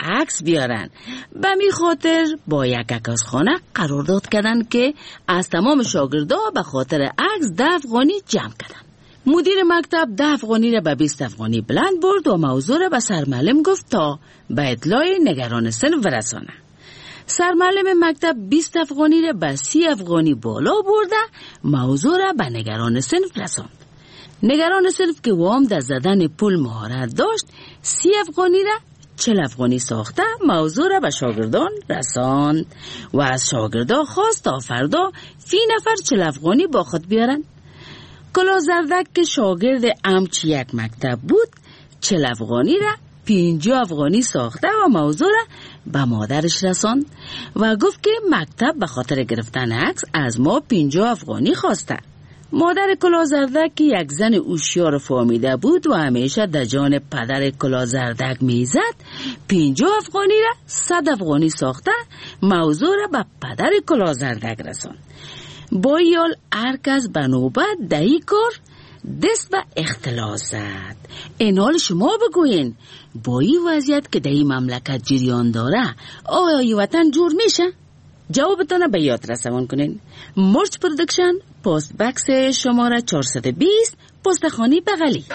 عکس بیارن. به می خاطر با یک عکاسخانه قرارداد کردن که از تمام شاگردا به خاطر عکس 10 افغانی جمع کردن. مدیر مکتب 10 افغانی را به 20 افغانی بلند برد و موضوع را به سرمعلم گفت تا به اطلاع نگران صنف برسانه. سرمعلم مکتب 20 افغانی را به 30 افغانی بالا برده موضوع را به نگران صنف رساند. نگران صنف که وام در زدن پول مهارت داشت 30 افغانی را 40 افغانی ساخته موضوع را به شاگردان رساند و از شاگردان خواست تا فردا فی نفر 40 افغانی با خود بیارن. کلا زردک که شاگرد امچ یک مکتب بود 40 افغانی را 50 افغانی ساخته و موضوع را به مادرش رساند و گفت که مکتب به خاطر گرفتن عکس از ما 50 افغانی خواسته. مادر کلازردک که یک زن هوشیار فهمیده بود و همیشه در جان پدر کلازردک میزد 50 افغانی را 100 افغانی ساخته موضوع را به پدر کلازردک رساند. با یال هر کس به نوبت دهی کار دست به اختلاس زد. این حال شما بگوین با این وضعیت که در این مملکت جریان داره آیا این وطن جور میشه؟ جوابتان به یاد رسون کنین. مرچ پرودکشن، پست بکس شماره 420 پستخانی بغلی.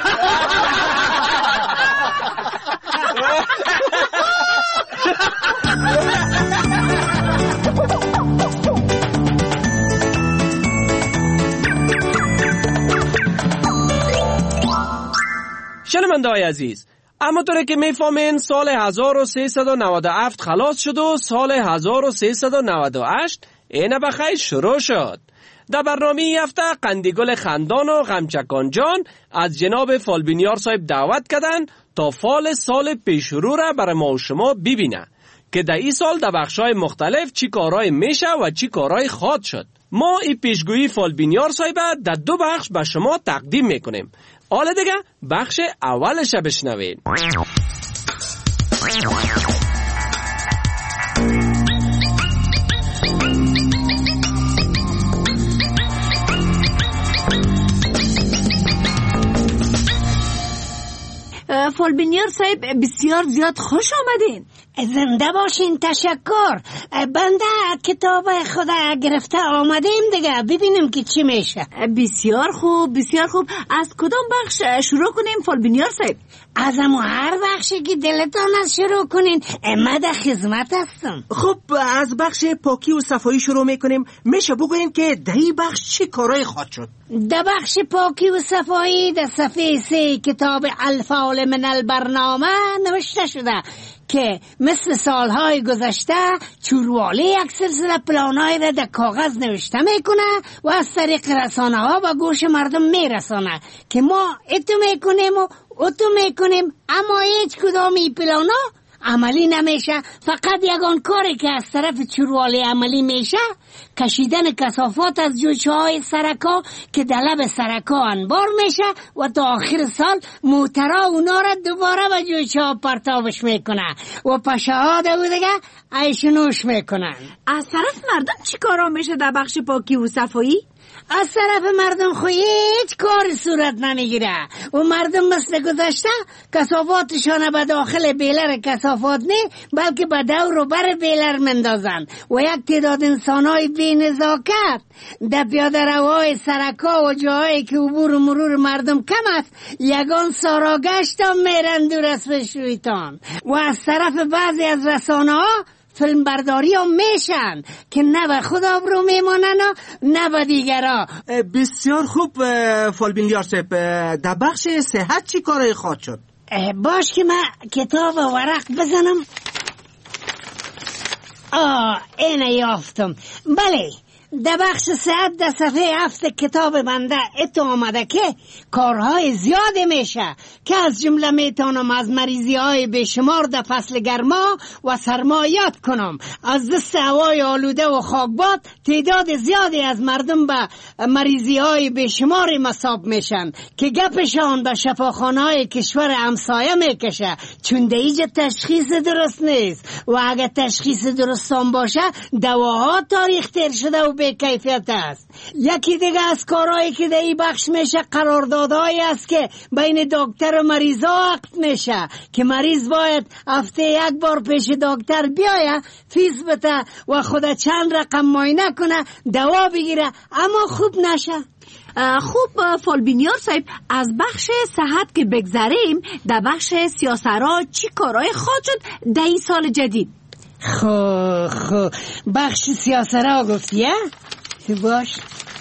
شنونده‌های عزیز، اما طوری که میفهمین سال 1397 خلاص شد و سال 1398 اینه بخیر شروع شد. در برنامه این هفته قندیگل خندان و غمچکان جان از جناب فالبینیار صاحب دعوت کردن تا فال سال پیشرو را برای ما و شما ببینه که در این سال در بخشای مختلف چی کارهای میشه و چی کارهای خواهد شد. ما این پیشگویی فالبینیار صاحب در 2 بخش به شما تقدیم میکنیم. حالا دیگه بخش اولش بشنوید. فالبینیار صاحب بسیار زیاد خوش آمدین. زنده باشین. تشکر. بنده کتاب خدا گرفته آمدیم دیگه ببینیم که چی میشه. بسیار خوب بسیار خوب. از کدام بخش شروع کنیم فالبینیار صاحب؟ از امو هر بخشی که دلتان از شروع کنین. ما در خدمت هستم. خب از بخش پاکی و صفایی شروع میکنیم. میشه بگوین که در این بخش چی کارهای خواهد شد؟ در بخش پاکی و صفایی در صفحه 3 کتاب الفال من البرنامه نوشته شده که مثل سالهای گذشته چوروالی یک سلسله پلانای را در کاغذ نوشته میکنه و از طریق رسانه ها به گوش مردم میرسانه که ما اتو میکنیم و اتو میکنیم، اما هیچ کدامی پلانا عملی نمیشه. فقط یگان کاری که از طرف چوروالی عملی میشه کشیدن کثافات از جوچه های سرکا که در لب سرکا انبار میشه و تا آخر سال موترا اونا را دوباره به جوچه ها پرتابش میکنه و پشه ها دیگه ایشنوش میکنن. از طرف مردم چی کارا میشه در بخش پاکی و صفایی؟ از طرف مردم خو هیچ کاری صورت نمیگیره و مردم مثل گذشته کثافاتشان به داخل بیلر کثافات نه بلکه به دور و بر بیلر مندازن و یک تعداد انسانهای بی نزاکت در پیاده روهای سرکا و جاهایی که عبور و مرور مردم کم است یگان ساراگشت هم میرن دور از شیطان و از طرف بعضی از رسانه ها فیلم برداری هم میشن که نه به خود آبرو میمانن و نه به دیگرها. بسیار خوب فالبینیار صاحب، در بخش صحت چی کارهای خواهد شد؟ باش که من کتاب و ورق بزنم. اینه یافتم. بله، در بخش صحت در صفحه 7 کتاب بنده اتو آمده که کارهای زیاده میشه که از جمله میتونم از مریضی های بشمار در فصل گرما و سرما یاد کنم. از دست هوای آلوده و خاکباد تعداد زیادی از مردم به مریضی های بشمار مصاب میشن که گپشان به شفاخانه های کشور همسایه میکشه چون دیجا تشخیص درست نیست و اگه تشخیص درستان باشه دواها تاریخ تیر شده و بی کیفیت است. یکی دیگه از کارهایی که در این بخش میشه قراردادهایی است که بین دکتر و مریضا عقد میشه که مریض باید هفته یک بار پیش دکتر بیایه، فیس بده و خود چند رقم معاینه کنه، دوا بگیره اما خوب نشه. خوب فالبینیار صاحب، از بخش صحت که بگذریم، در بخش سیاسرها چی کارهای خواهد شد در این سال جدید؟ خب بخش سیاسرها گفتیه؟ باش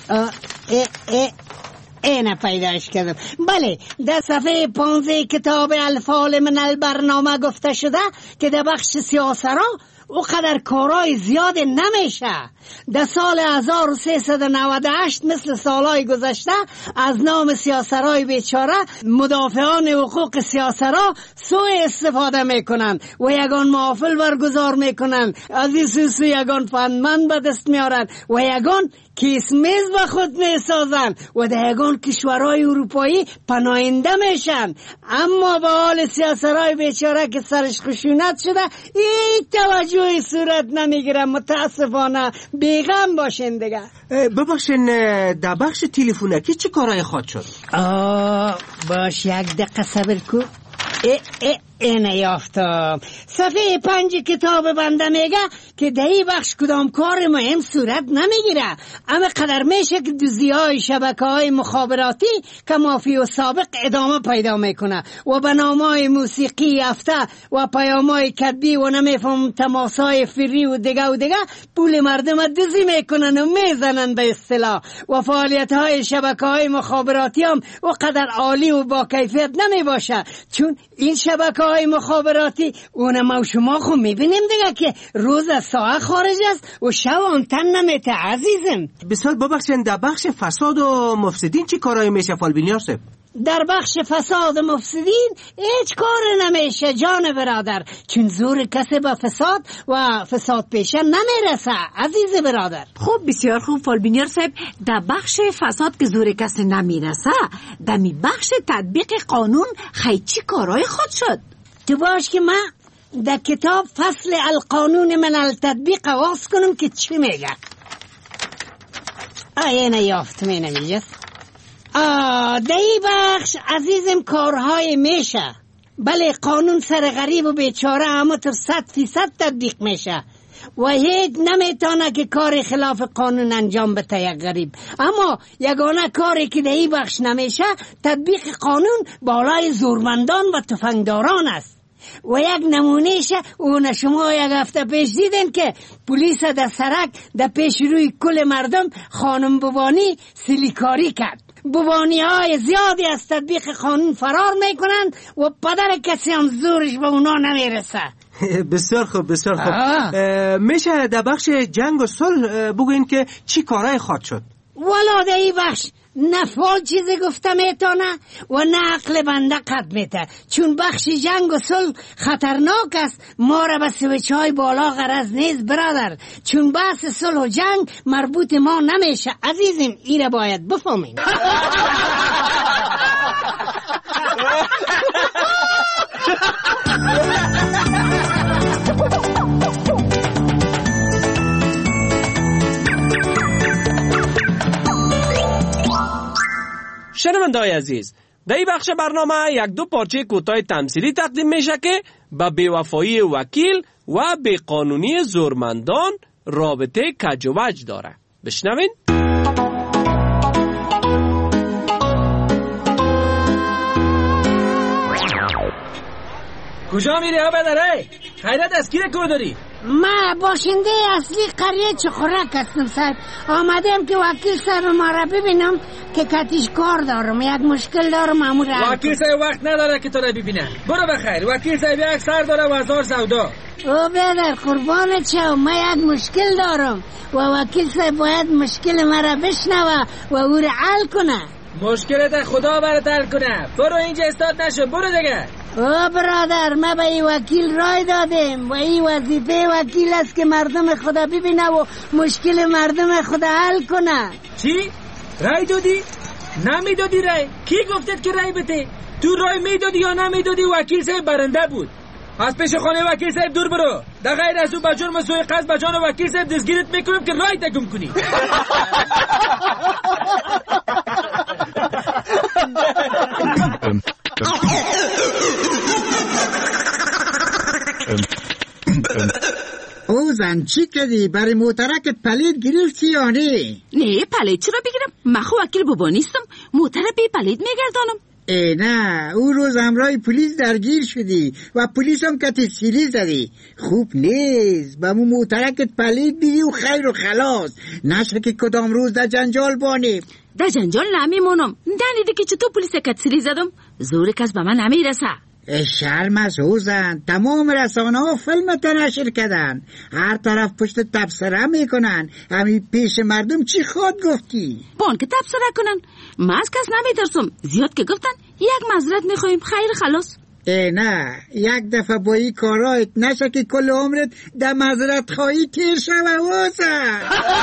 اینه پیداش کردم. بله، در صفحه 15 کتاب الفال من البرنامه گفته شده که در بخش سیاسرها او قدر کارهای زیاد نمیشه. در سال 1398 مثل سالهای گذشته از نام سیاسرهای بیچاره مدافعان حقوق سیاسرها سوء استفاده میکنن و یگان محافل برگزار میکنن، از این سو یگان فندمند به دست میارن و یگان کیس میز به خود میسازن و در یگان کشورهای اروپایی پناهنده میشن. اما به حال سیاسرهای بیچاره که سرش خشونت شده این توجهی صورت نمیگیره. متاسفانه بیغم باشین دیگه. ببخشین در بخش تلفنکی چه کارهای خواهد شد؟ باش یک دقیقه صبر کو. اینه یافتم. صفحه 5 کتاب بنده میگه که در این بخش کدام کار مهم صورت نمیگیره، اما قدر میشه که دزدی‌های شبکه‌های مخابراتی که مافی و سابق ادامه پیدا میکنه و به نامه‌های موسیقی هفته و پیام‌های کتبی و نمیفهم تماس‌های فری و دیگه پول مردم دزدی میکنن و میزنن به اصطلاح. و فعالیت‌های شبکه‌های مخابراتی هم و قدر عالی و با کیفیت نمیباشه، چون این شبکه‌های مخابراتی اون ما و شما خو میبینیم دیگه که روز از ساعت خارج است و شب آنتن نمیته. عزیزم بسیار ببخشین در بخش فساد و مفسدین چی کارهای میشه فالبینیار صاحب؟ در بخش فساد و مفسدین هیچ کار نمیشه جان برادر، چون زور کسی به فساد و فساد پیشه نمیرسه عزیز برادر. خب بسیار خوب فالبینیار صاحب، در بخش فساد که زور کسی نمیرسه، در می بخش تطبیق قانون خیلی چی کارهای خود شد؟ تو باش که من در کتاب فصل القانون من التطبیق آواز کنم که چی میگه. اینه یافتم اینه میگه. در این بخش عزیزم کارهای میشه. بله، قانون سر غریب و بیچاره اما تا 100% تطبیق میشه و هیچ نمیتونه که کار خلاف قانون انجام بده یک غریب. اما یگانه کاری که در این بخش نمیشه تطبیق قانون بالای زورمندان و تفنگداران است. و یک نمونهشه اون شما یک هفته پیش دیدن که پلیس در سرک در پیش روی کل مردم خانم بوانی سیلیکاری کرد. بوانی های زیادی از تطبیق قانون فرار میکنن و پدر کسی هم زورش به اونا نمیرسه. بسیار خوب بسیار خوب. میشه در بخش جنگ و صلح بگوین که چی کارهای خواهد شد؟ والا در این بخش نه فال چیزی گفته میتونه و نه عقل بنده قد میته، چون بخش جنگ و صلح خطرناک است. ما را به سویچ های بالا غرض نیست برادر، چون بحث صلح و جنگ مربوط ما نمیشه عزیزم. ایره باید بفهمین. شنونده‌های عزیز، در این بخش برنامه یک دو پارچه کوتاه تمثیلی تقدیم میشه که به بیوفایی وکیل و بیقانونی زورمندان رابطه کج و وج داره. بشنوین. کجا میری ها بدره؟ خیرت از کی کو داری؟ ما باشنده اصلی قریه چخورک هستم صاحب. آمدم که وکیل صاحب ما را ببینم که کتیش کار دارم، یک مشکل دارم امور. وکیل صاحب وقت نداره که تو را ببینه. برو بخیر. وکیل صاحب یک سر داره و 1000 سودا. او بدر قربانت شم، ما یک مشکل دارم و وکیل صاحب باید مشکل ما را بشنوه و او را حل کنه. مشکلت خدا برات حل کنه. برو اینجا استاد نشو، برو دیگه. او برادر، ما به این وکیل رای دادیم و این وظیفه وکیل است که مردم خدا ببینه و مشکل مردم خدا حل کنه. چی؟ رای دادی؟ نمیدادی رای؟ کی گفتت که رای بده؟ تو رای میدادی یا نمیدادی وکیل صاحب برنده بود؟ از پیش خانه وکیل صاحب دور برو. در غیر از او به جرم سوء قصد به جان وکیل صاحب دستگیرت میکنم که رایت گم کنی. او زن چی کردی؟ برای موترک پلید گرفتی یا نه؟ نه پلید چرا بگیرم؟ من خو وکیل بابا نیستم، موتر بی پلید میگردانم. نه او روز همراه پلیس درگیر شدی و پلیس هم کت سیری زدی. خوب نیست با مو موترکت پلید بیدی و خیر و خلاص نشه که کدام روز در جنجال بانیم. در جنجال نمیمونم. دنیدی که چطور پلیس کت سیری زدم؟ زور کس به من نمیرسه. شرم از حوزن. تمام رسانه ها فیلمت نشر کردن، هر طرف پشت تبصره میکنن. همین پیش مردم چی خود گفتی؟ بان که تبصره کنن. من از کس نمیترسم. زیاد که گفتن یک معذرت میخوایم خیر خلاص. نه یک دفعه با این کارایت نشه که کل عمرت در معذرت خواهی تیر شوه حوزن.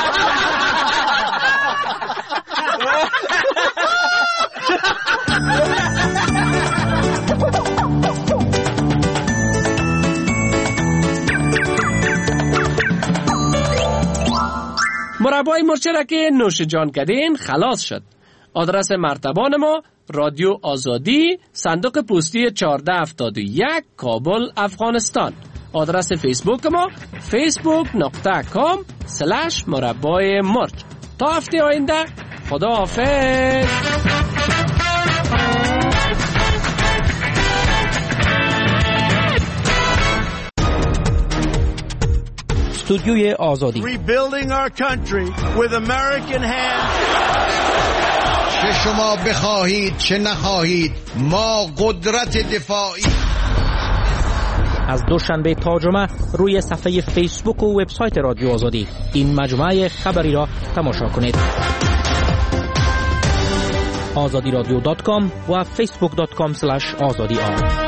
مربای مرچه را که نوش جان کردین خلاص شد. آدرس مرتبان ما رادیو آزادی، صندوق پستی 1471 کابل افغانستان. آدرس فیسبوک ما facebook.com/مربای مرچ. تا هفته آینده خدا حافظ. استودیوی آزادی. Rebuilding our country with American hands. چه شما بخواهید چه نخواهید ما قدرت دفاعی. از دوشنبه تا جمعه روی صفحه فیسبوک و وبسایت رادیو آزادی این مجموعه خبری را تماشا کنید. azadiradyo.com و facebook.com/azadi